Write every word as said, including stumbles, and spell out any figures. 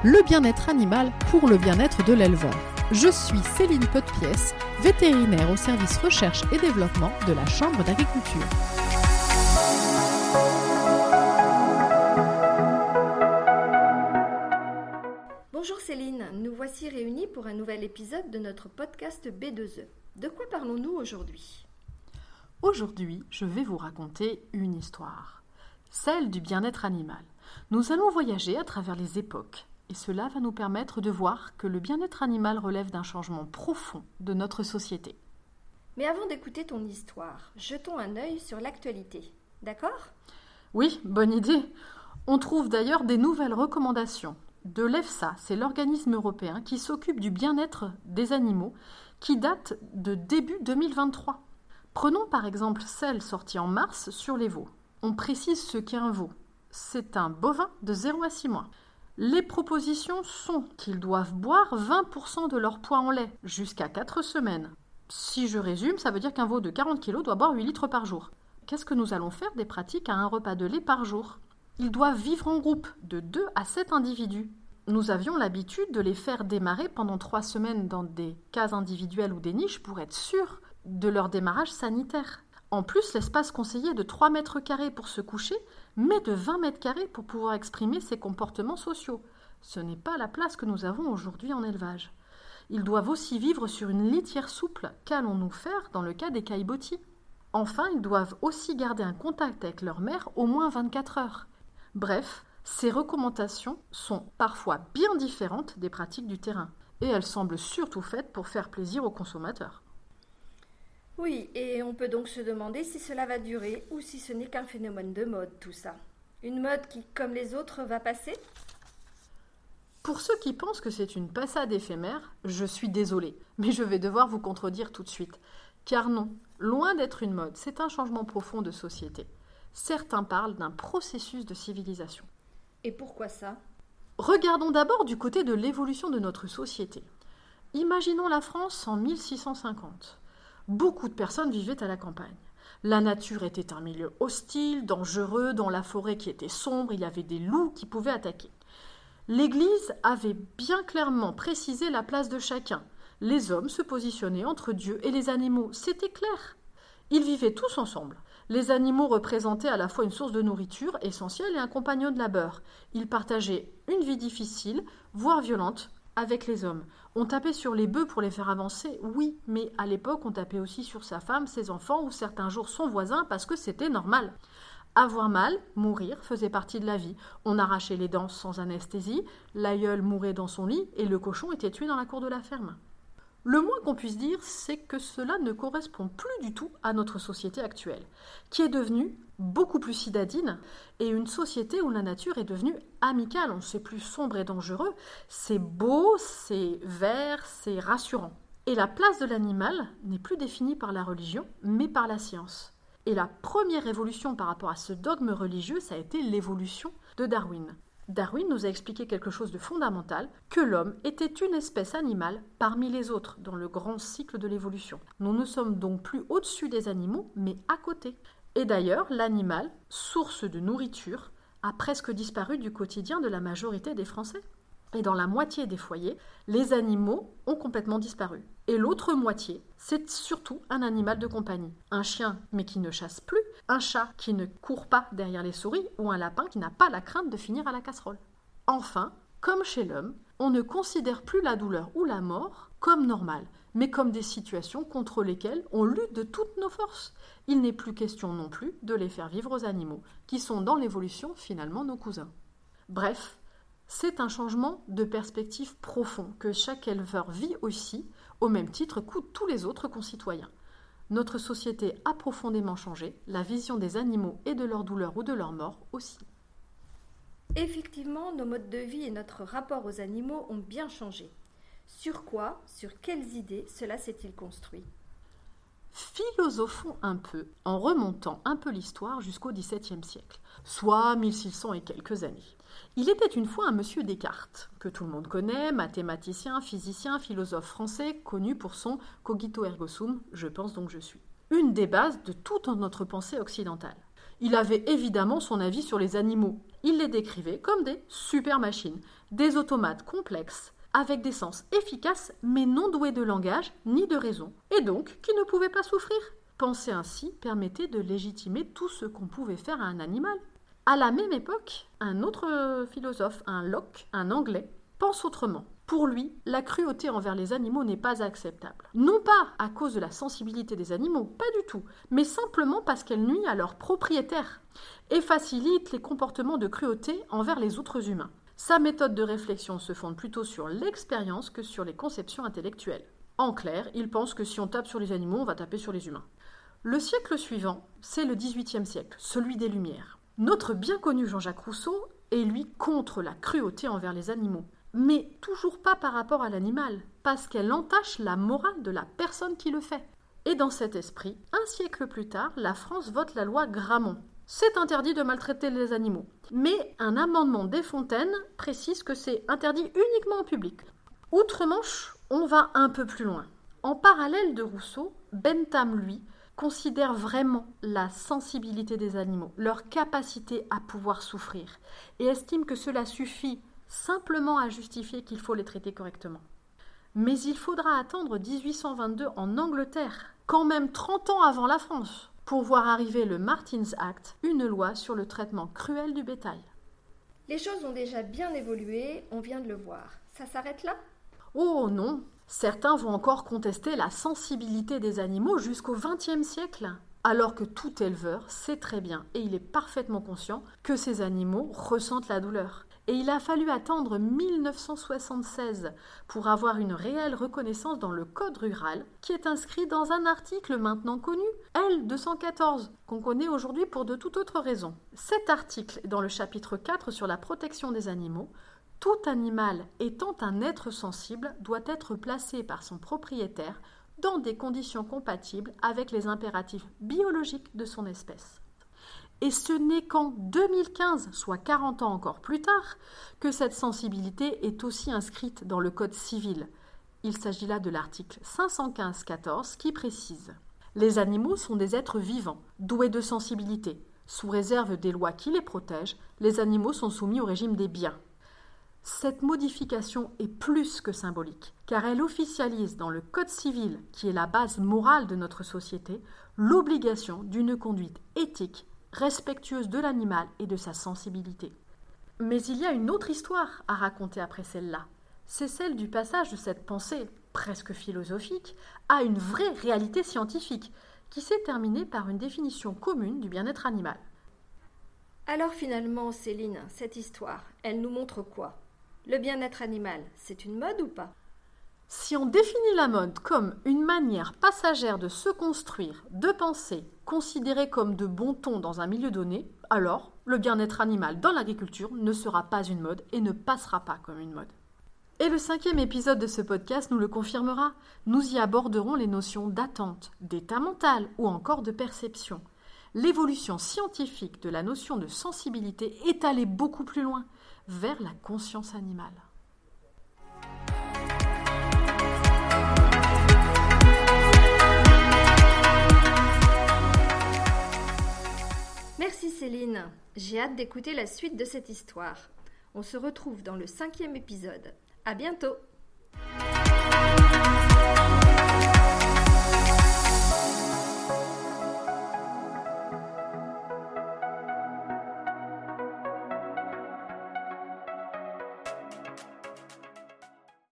le bien-être animal pour le bien-être de l'éleveur. Je suis Céline Peu-de-Pièce, vétérinaire au service recherche et développement de la Chambre d'agriculture. Bonjour Céline, nous voici réunis pour un nouvel épisode de notre podcast B deux E. De quoi parlons-nous aujourd'hui ? Aujourd'hui, je vais vous raconter une histoire, celle du bien-être animal. Nous allons voyager à travers les époques et cela va nous permettre de voir que le bien-être animal relève d'un changement profond de notre société. Mais avant d'écouter ton histoire, jetons un œil sur l'actualité, d'accord ? Oui, bonne idée. On trouve d'ailleurs des nouvelles recommandations de l'EFSA, c'est l'organisme européen qui s'occupe du bien-être des animaux, qui date de début deux mille vingt-trois. Prenons par exemple celle sortie en mars sur les veaux. On précise ce qu'est un veau. C'est un bovin de zéro à six mois. Les propositions sont qu'ils doivent boire vingt pour cent de leur poids en lait jusqu'à quatre semaines. Si je résume, ça veut dire qu'un veau de quarante kilos doit boire huit litres par jour. Qu'est-ce que nous allons faire des pratiques à un repas de lait par jour ? Ils doivent vivre en groupe de deux à sept individus. Nous avions l'habitude de les faire démarrer pendant trois semaines dans des cases individuelles ou des niches pour être sûrs de leur démarrage sanitaire. En plus, l'espace conseillé est de trois mètres carrés pour se coucher, mais de vingt mètres carrés pour pouvoir exprimer ses comportements sociaux. Ce n'est pas la place que nous avons aujourd'hui en élevage. Ils doivent aussi vivre sur une litière souple. Qu'allons-nous faire dans le cas des caillebotis ? Enfin, ils doivent aussi garder un contact avec leur mère au moins vingt-quatre heures. Bref, ces recommandations sont parfois bien différentes des pratiques du terrain, et elles semblent surtout faites pour faire plaisir aux consommateurs. Oui, et on peut donc se demander si cela va durer ou si ce n'est qu'un phénomène de mode, tout ça. Une mode qui, comme les autres, va passer ? Pour ceux qui pensent que c'est une passade éphémère, je suis désolée, mais je vais devoir vous contredire tout de suite. Car non, loin d'être une mode, c'est un changement profond de société. Certains parlent d'un processus de civilisation. Et pourquoi ça ? Regardons d'abord du côté de l'évolution de notre société. Imaginons la France en mille six cent cinquante. Beaucoup de personnes vivaient à la campagne. La nature était un milieu hostile, dangereux, dans la forêt qui était sombre, il y avait des loups qui pouvaient attaquer. L'Église avait bien clairement précisé la place de chacun. Les hommes se positionnaient entre Dieu et les animaux, c'était clair. Ils vivaient tous ensemble. Les animaux représentaient à la fois une source de nourriture essentielle et un compagnon de labeur. Ils partageaient une vie difficile, voire violente, avec les hommes. On tapait sur les bœufs pour les faire avancer, oui, mais à l'époque, on tapait aussi sur sa femme, ses enfants ou certains jours son voisin parce que c'était normal. Avoir mal, mourir, faisait partie de la vie. On arrachait les dents sans anesthésie, l'aïeul mourait dans son lit et le cochon était tué dans la cour de la ferme. Le moins qu'on puisse dire, c'est que cela ne correspond plus du tout à notre société actuelle, qui est devenue beaucoup plus citadine et une société où la nature est devenue amicale. On ne sait plus sombre et dangereux, c'est beau, c'est vert, c'est rassurant. Et la place de l'animal n'est plus définie par la religion, mais par la science. Et la première évolution par rapport à ce dogme religieux, ça a été l'évolution de Darwin. Darwin nous a expliqué quelque chose de fondamental, que l'homme était une espèce animale parmi les autres dans le grand cycle de l'évolution. Nous ne sommes donc plus au-dessus des animaux, mais à côté. Et d'ailleurs, l'animal, source de nourriture, a presque disparu du quotidien de la majorité des Français. Et dans la moitié des foyers, les animaux ont complètement disparu. Et l'autre moitié, c'est surtout un animal de compagnie. Un chien, mais qui ne chasse plus, un chat qui ne court pas derrière les souris, ou un lapin qui n'a pas la crainte de finir à la casserole. Enfin, comme chez l'homme, on ne considère plus la douleur ou la mort comme normale, mais comme des situations contre lesquelles on lutte de toutes nos forces. Il n'est plus question non plus de les faire vivre aux animaux, qui sont dans l'évolution finalement nos cousins. Bref, c'est un changement de perspective profond que chaque éleveur vit aussi, au même titre que tous les autres concitoyens. Notre société a profondément changé, la vision des animaux et de leur douleur ou de leur mort aussi. Effectivement, nos modes de vie et notre rapport aux animaux ont bien changé. Sur quoi, sur quelles idées cela s'est-il construit ? Philosophons un peu en remontant un peu l'histoire jusqu'au dix-septième siècle, soit mille six cents et quelques années. Il était une fois un monsieur Descartes, que tout le monde connaît, mathématicien, physicien, philosophe français, connu pour son « cogito ergo sum », je pense donc je suis. Une des bases de toute notre pensée occidentale. Il avait évidemment son avis sur les animaux, Il les décrivait comme des super machines, des automates complexes, avec des sens efficaces mais non doués de langage ni de raison, et donc qui ne pouvaient pas souffrir. Penser ainsi permettait de légitimer tout ce qu'on pouvait faire à un animal. À la même époque, un autre philosophe, un Locke, un Anglais, pense autrement. Pour lui, la cruauté envers les animaux n'est pas acceptable. Non pas à cause de la sensibilité des animaux, pas du tout, mais simplement parce qu'elle nuit à leurs propriétaires et facilite les comportements de cruauté envers les autres humains. Sa méthode de réflexion se fonde plutôt sur l'expérience que sur les conceptions intellectuelles. En clair, il pense que si on tape sur les animaux, on va taper sur les humains. Le siècle suivant, c'est le dix-huitième siècle, celui des Lumières. Notre bien connu Jean-Jacques Rousseau est lui contre la cruauté envers les animaux. Mais toujours pas par rapport à l'animal, parce qu'elle entache la morale de la personne qui le fait. Et dans cet esprit, un siècle plus tard, la France vote la loi Grammont. C'est interdit de maltraiter les animaux. Mais un amendement Desfontaines précise que c'est interdit uniquement en public. Outre-Manche, on va un peu plus loin. En parallèle de Rousseau, Bentham, lui, considère vraiment la sensibilité des animaux, leur capacité à pouvoir souffrir, et estime que cela suffit simplement à justifier qu'il faut les traiter correctement. Mais il faudra attendre dix-huit cent vingt-deux en Angleterre, quand même trente ans avant la France, pour voir arriver le Martin's Act, une loi sur le traitement cruel du bétail. Les choses ont déjà bien évolué, on vient de le voir. Ça s'arrête là ? Oh non, certains vont encore contester la sensibilité des animaux jusqu'au vingtième siècle, alors que tout éleveur sait très bien, et il est parfaitement conscient, que ces animaux ressentent la douleur. Et il a fallu attendre mille neuf cent soixante-seize pour avoir une réelle reconnaissance dans le Code rural, qui est inscrit dans un article maintenant connu, L deux cent quatorze, qu'on connaît aujourd'hui pour de toute autre raison. Cet article, dans le chapitre quatre sur la protection des animaux, tout animal étant un être sensible doit être placé par son propriétaire dans des conditions compatibles avec les impératifs biologiques de son espèce. Et ce n'est qu'en deux mille quinze, soit quarante ans encore plus tard, que cette sensibilité est aussi inscrite dans le Code civil. Il s'agit là de l'article cinq cent quinze tiret quatorze qui précise « Les animaux sont des êtres vivants, doués de sensibilité. Sous réserve des lois qui les protègent, les animaux sont soumis au régime des biens. » Cette modification est plus que symbolique, car elle officialise dans le Code civil, qui est la base morale de notre société, l'obligation d'une conduite éthique, respectueuse de l'animal et de sa sensibilité. Mais il y a une autre histoire à raconter après celle-là. C'est celle du passage de cette pensée, presque philosophique, à une vraie réalité scientifique, qui s'est terminée par une définition commune du bien-être animal. Alors finalement, Céline, cette histoire, elle nous montre quoi ? Le bien-être animal, c'est une mode ou pas ? Si on définit la mode comme une manière passagère de se construire, de penser, considérée comme de bon ton dans un milieu donné, alors le bien-être animal dans l'agriculture ne sera pas une mode et ne passera pas comme une mode. Et le cinquième épisode de ce podcast nous le confirmera. Nous y aborderons les notions d'attente, d'état mental ou encore de perception. L'évolution scientifique de la notion de sensibilité est allée beaucoup plus loin, vers la conscience animale. Merci Céline, j'ai hâte d'écouter la suite de cette histoire. On se retrouve dans le cinquième épisode. À bientôt!